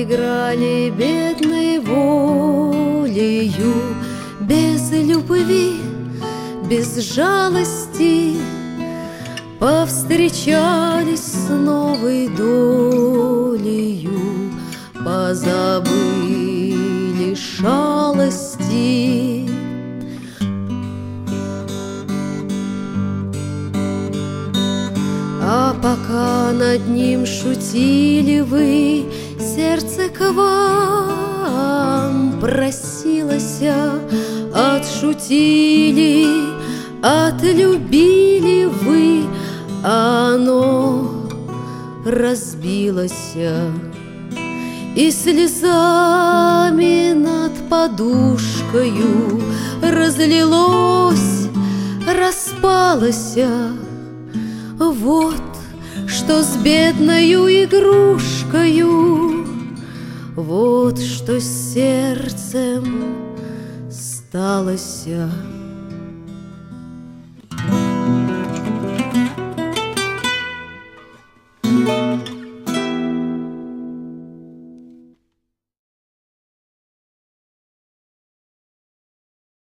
играли бедной волею, без любви, без жалости, повстречались с новой долею, позабыли шалости. А пока над ним шутили вы, сердце к вам просилось, отшутили, отлюбили вы, а оно разбилось, и слезами над подушкою разлилось, распалось. Вот что с бедною игрушкою, вот что с сердцем сталося.